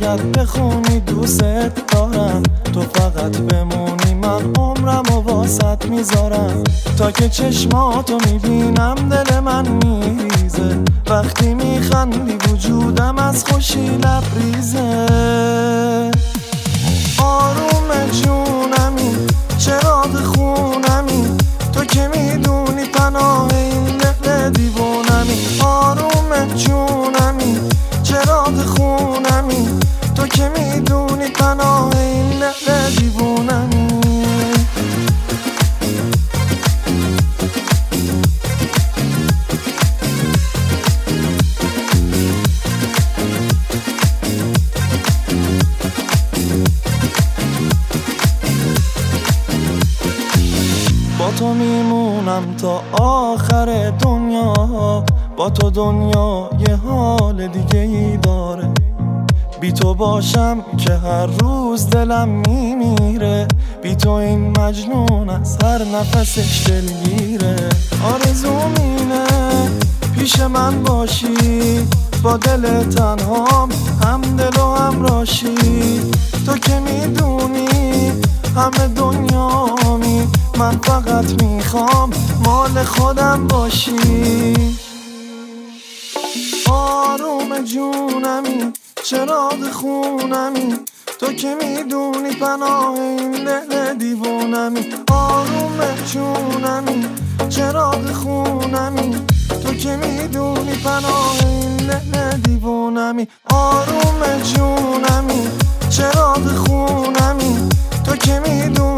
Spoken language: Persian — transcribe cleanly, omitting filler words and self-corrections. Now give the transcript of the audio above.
باید بخونی دوست دارم، تو فقط بمونی من عمرم و واسط میذارم. تا که چشماتو میبینم دل من میریزه، وقتی میخندی وجودم از خوشی لبریزه. آروم جونمی چراغ خونمی، تو که میدونی پناه این دل دیوونمی. آروم جونمی چراغ خونمی، تو که میدونی پناه این دل دیوونمی. با تو میمونم تا آخر دنیا، با تو دنیا یه حال دیگه ای داره. بی تو باشم که هر روز دلم میمیره، بی تو این مجنون از هر نفسش دلگیره. آرزوم اینه پیش من باشی، با دل تنهام هم دل و هم راشی. تو که میدونی همه دنیامی، من فقط میخوام مال خودم باشی. آروم جونمی چراغ خونمی، تو که میدونی پناه این دل دیوونمی. آروم جونمی چراغ خونمی، تو که میدونی پناه این دل دیوونمی. آروم جونمی چراغ خونمی، تو که میدونی